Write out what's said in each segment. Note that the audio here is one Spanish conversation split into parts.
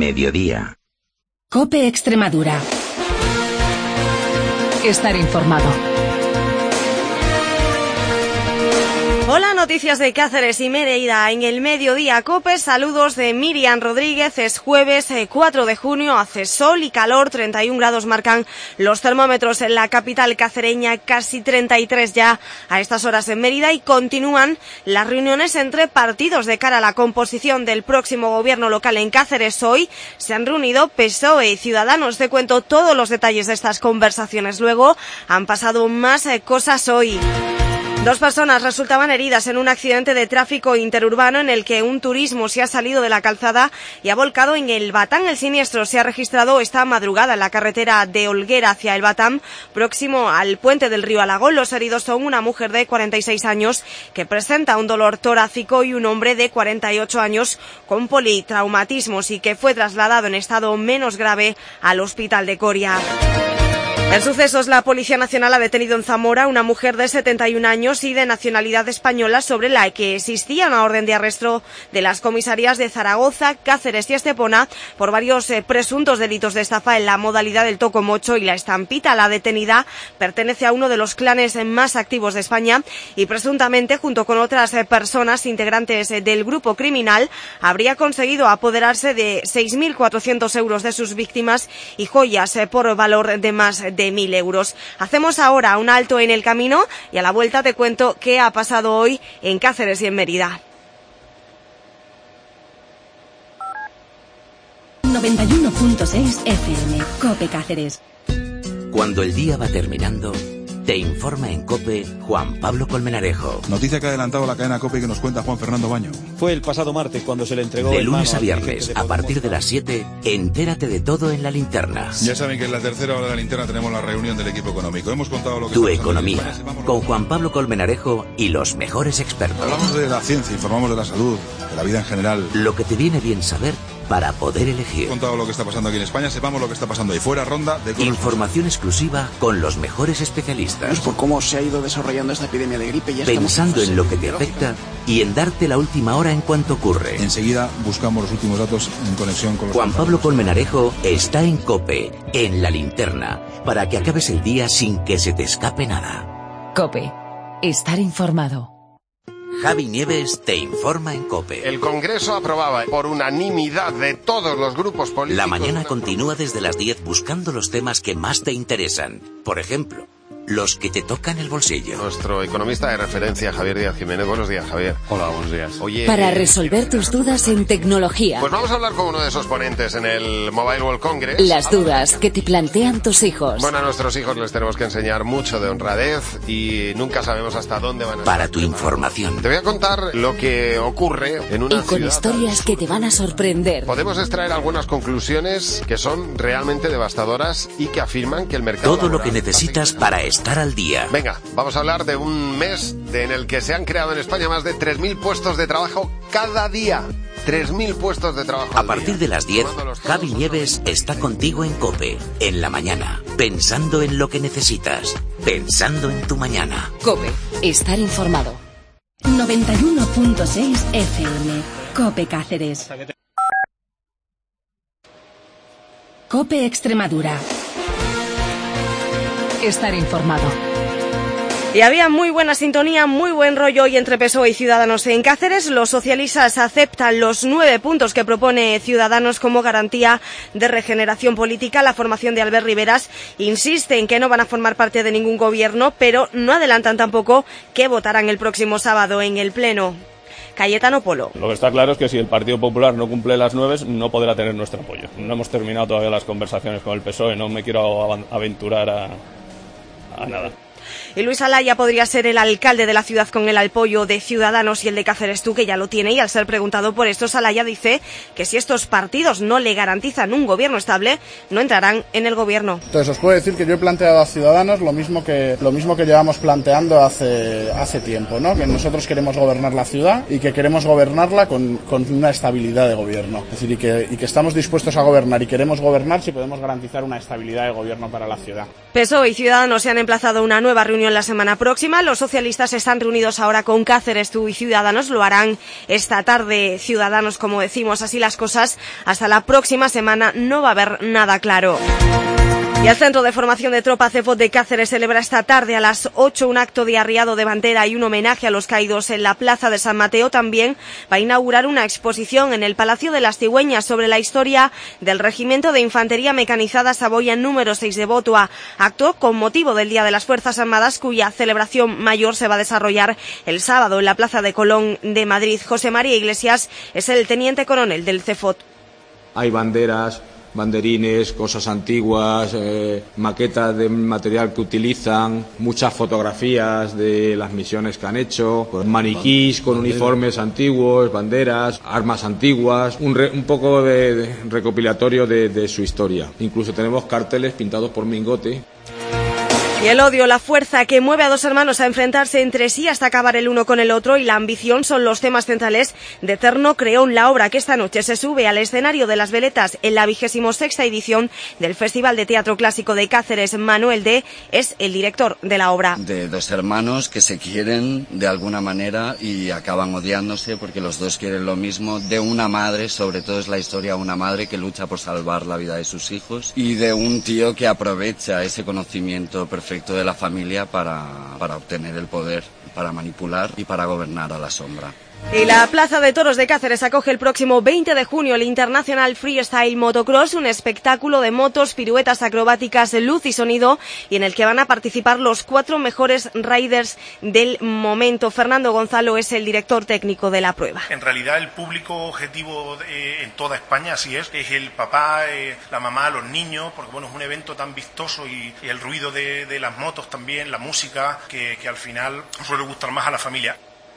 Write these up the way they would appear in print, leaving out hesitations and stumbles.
mediodía. COPE Extremadura. Estar informado. Hola, noticias de Cáceres y Mérida en el mediodía COPE. Saludos de Miriam Rodríguez. Es jueves 4 de junio, hace sol y calor, 31 grados marcan los termómetros en la capital cacereña, casi 33 ya a estas horas en Mérida, y continúan las reuniones entre partidos de cara a la composición del próximo gobierno local en Cáceres. Hoy se han reunido PSOE y Ciudadanos. Te cuento todos los detalles de estas conversaciones. Luego han pasado más cosas hoy. 2 personas resultaban heridas en un accidente de tráfico interurbano en el que un turismo se ha salido de la calzada y ha volcado en el Batán. El siniestro se ha registrado esta madrugada en la carretera de Olguera hacia el Batán, próximo al puente del río Alagón. Los heridos son una mujer de 46 años que presenta un dolor torácico y un hombre de 48 años con politraumatismos y que fue trasladado en estado menos grave al hospital de Coria. En sucesos, la Policía Nacional ha detenido en Zamora a una mujer de 71 años y de nacionalidad española sobre la que existía una orden de arresto de las comisarías de Zaragoza, Cáceres y Estepona por varios presuntos delitos de estafa en la modalidad del tocomocho y la estampita. La detenida pertenece a uno de los clanes más activos de España y presuntamente, junto con otras personas integrantes del grupo criminal, habría conseguido apoderarse de 6.400 euros de sus víctimas y joyas por valor de más de 1.000 euros. Hacemos ahora un alto en el camino y a la vuelta te cuento qué ha pasado hoy en Cáceres y en Mérida. 91.6 FM, COPE Cáceres. Cuando el día va terminando, te informa en COPE Juan Pablo Colmenarejo. Noticia que ha adelantado la cadena COPE y que nos cuenta Juan Fernando Baño. Fue el pasado martes cuando se le entregó... De lunes a viernes, a partir de las 7, entérate de todo en La Linterna. Ya saben que en la tercera hora de La Linterna tenemos la reunión del equipo económico. Hemos contado lo que... Tu economía, con Juan Pablo Colmenarejo y los mejores expertos. Hablamos de la ciencia, informamos de la salud, de la vida en general. Lo que te viene bien saber para poder elegir. Hemos contado lo que está pasando aquí en España, sepamos lo que está pasando ahí fuera, ronda de... Información exclusiva con los mejores especialistas. Es por cómo se ha ido desarrollando esta epidemia de gripe. Ya pensando en lo que te afecta y en darte la última hora en cuanto ocurre. Enseguida buscamos los últimos datos en conexión con los... Juan Pablo Colmenarejo está en COPE, en La Linterna, para que acabes el día sin que se te escape nada. COPE. Estar informado. Javi Nieves te informa en COPE. El Congreso aprobaba por unanimidad de todos los grupos políticos... La mañana continúa desde las 10 buscando los temas que más te interesan. Por ejemplo, los que te tocan el bolsillo. Nuestro economista de referencia, Javier Díaz Jiménez. Buenos días, Javier. Hola, buenos días. Oye, para resolver tus dudas en tecnología. Pues vamos a hablar con uno de esos ponentes en el Mobile World Congress. Las dudas que te plantean tus hijos. Bueno, a nuestros hijos les tenemos que enseñar mucho de honradez y nunca sabemos hasta dónde van a... Para tu información. Te voy a contar lo que ocurre en una ciudad. Y con historias que te van a sorprender. Podemos extraer algunas conclusiones que son realmente devastadoras y que afirman que el mercado... Todo lo que necesitas para estar al día. Venga, vamos a hablar de un mes en el que se han creado en España más de 3.000 puestos de trabajo cada día. 3.000 puestos de trabajo. A partir de las 10, Javi Nieves está contigo en COPE, en la mañana, pensando en lo que necesitas, pensando en tu mañana. COPE, estar informado. 91.6 FM, COPE Cáceres. COPE Extremadura. Estar informado. Y había muy buena sintonía, muy buen rollo hoy entre PSOE y Ciudadanos en Cáceres. Los socialistas aceptan los 9 puntos que propone Ciudadanos como garantía de regeneración política. La formación de Albert Riveras insiste en que no van a formar parte de ningún gobierno, pero no adelantan tampoco que votarán el próximo sábado en el Pleno. Cayetano Polo. Lo que está claro es que si el Partido Popular no cumple las 9, no podrá tener nuestro apoyo. No hemos terminado todavía las conversaciones con el PSOE, no me quiero aventurar a nada. Y Luis Alaya podría ser el alcalde de la ciudad con el apoyo de Ciudadanos y el de Cáceres Tú, que ya lo tiene, y al ser preguntado por esto, Alaya dice que si estos partidos no le garantizan un gobierno estable, no entrarán en el gobierno. Entonces os puedo decir que yo he planteado a Ciudadanos lo mismo que llevamos planteando hace tiempo, ¿no? Que nosotros queremos gobernar la ciudad y que queremos gobernarla con una estabilidad de gobierno. Es decir, y que estamos dispuestos a gobernar y queremos gobernar si podemos garantizar una estabilidad de gobierno para la ciudad. PSOE y Ciudadanos se han emplazado a una nueva reunión reunión la semana próxima. Los socialistas están reunidos ahora con Cáceres, Tú y Ciudadanos. Lo harán esta tarde Ciudadanos, como decimos. Así las cosas, hasta la próxima semana no va a haber nada claro. Y el Centro de Formación de Tropa CEFOT de Cáceres celebra esta tarde a las 8 un acto de arriado de bandera y un homenaje a los caídos en la Plaza de San Mateo. También va a inaugurar una exposición en el Palacio de las Cigüeñas sobre la historia del Regimiento de Infantería Mecanizada Saboya número 6 de Botua. Acto con motivo del Día de las Fuerzas Armadas, cuya celebración mayor se va a desarrollar el sábado en la Plaza de Colón de Madrid. José María Iglesias es el teniente coronel del CEFOT. Hay banderas, banderines, cosas antiguas, maquetas de material que utilizan, muchas fotografías de las misiones que han hecho, maniquís con uniformes antiguos, banderas, armas antiguas, un poco de recopilatorio de su historia. Incluso tenemos carteles pintados por Mingote. Y el odio, la fuerza que mueve a dos hermanos a enfrentarse entre sí hasta acabar el uno con el otro, y la ambición son los temas centrales de Eterno Creón, la obra que esta noche se sube al escenario de las Veletas en la 26ª edición del Festival de Teatro Clásico de Cáceres. Manuel D. es el director de la obra. De dos hermanos que se quieren de alguna manera y acaban odiándose porque los dos quieren lo mismo, de una madre, sobre todo es la historia de una madre que lucha por salvar la vida de sus hijos, y de un tío que aprovecha ese conocimiento perfecto de la familia para obtener el poder, para manipular y para gobernar a la sombra. Y la Plaza de Toros de Cáceres acoge el próximo 20 de junio el International Freestyle Motocross, un espectáculo de motos, piruetas acrobáticas, luz y sonido, y en el que van a participar los 4 mejores riders del momento. Fernando Gonzalo es el director técnico de la prueba. En realidad el público objetivo en toda España, así es el papá, la mamá, los niños, porque bueno, es un evento tan vistoso y el ruido de las motos también, la música, que al final suele gustar más a la familia.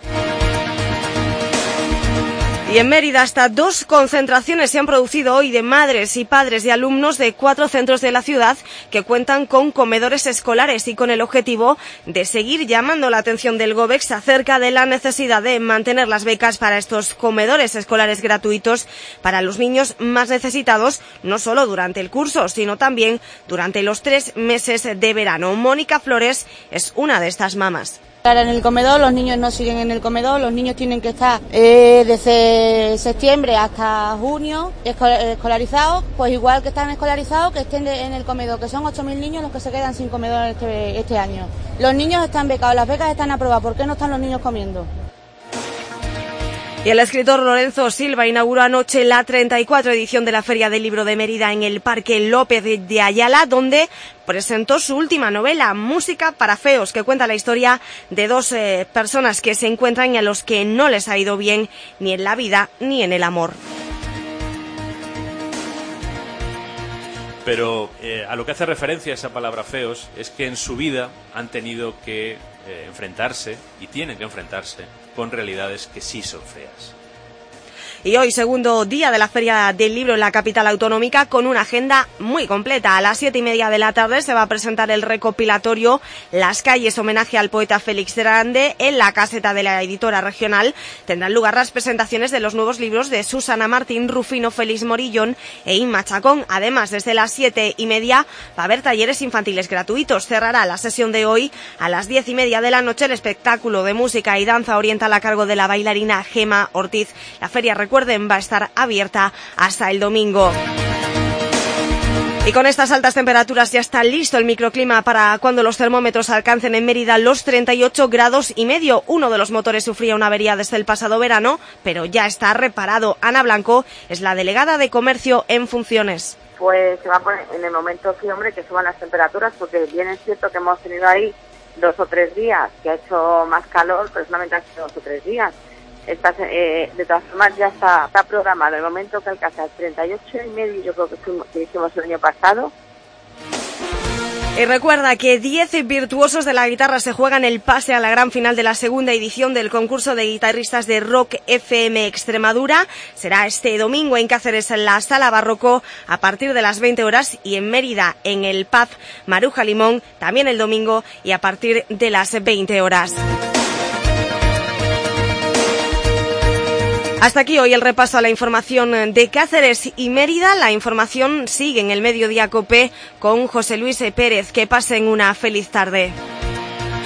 Y en Mérida hasta 2 concentraciones se han producido hoy de madres y padres de alumnos de 4 centros de la ciudad que cuentan con comedores escolares, y con el objetivo de seguir llamando la atención del Gobex acerca de la necesidad de mantener las becas para estos comedores escolares gratuitos para los niños más necesitados, no solo durante el curso, sino también durante los 3 meses de verano. Mónica Flores es una de estas mamás. En el comedor, los niños no siguen en el comedor, los niños tienen que estar desde septiembre hasta junio escolarizados, pues igual que están escolarizados, que estén en el comedor, que son 8.000 niños los que se quedan sin comedor este año. Los niños están becados, las becas están aprobadas, ¿por qué no están los niños comiendo? Y el escritor Lorenzo Silva inauguró anoche la 34 edición de la Feria del Libro de Mérida en el Parque López de Ayala, donde presentó su última novela, Música para Feos, que cuenta la historia de 2 personas que se encuentran y a los que no les ha ido bien ni en la vida ni en el amor. Pero a lo que hace referencia esa palabra feos es que en su vida han tenido que enfrentarse, y tienen que enfrentarse, con realidades que sí son feas. Y hoy, segundo día de la Feria del Libro en la capital autonómica, con una agenda muy completa. A las 7:30 de la tarde se va a presentar el recopilatorio Las Calles, homenaje al poeta Félix Grande. En la caseta de la editora regional tendrán lugar las presentaciones de los nuevos libros de Susana Martín, Rufino Félix Morillón e Inma Chacón. Además, desde las 7:30 va a haber talleres infantiles gratuitos. Cerrará la sesión de hoy a las 10:30 de la noche el espectáculo de música y danza oriental a cargo de la bailarina Gema Ortiz. La feria, recuerden, va a estar abierta hasta el domingo. Y con estas altas temperaturas ya está listo el microclima para cuando los termómetros alcancen en Mérida los 38,5 grados. Uno de los motores sufría una avería desde el pasado verano, pero ya está reparado. Ana Blanco es la delegada de Comercio en funciones. Pues se va a poner en el momento, sí, hombre, que suban las temperaturas, porque bien es cierto que hemos tenido ahí 2 o 3 días que ha hecho más calor, pero solamente han sido 2 o 3 días. De todas formas ya está programado el momento que alcanza 38,5, yo creo que hicimos el año pasado. Y recuerda que 10 virtuosos de la guitarra se juegan el pase a la gran final de la segunda edición del concurso de guitarristas de Rock FM Extremadura. Será este domingo en Cáceres, en la Sala Barroco, a partir de las 20 horas, y en Mérida, en el pub Maruja Limón, también el domingo y a partir de las 20 horas. Hasta aquí hoy el repaso a la información de Cáceres y Mérida. La información sigue en el Mediodía COPE con José Luis Pérez. Que pasen una feliz tarde.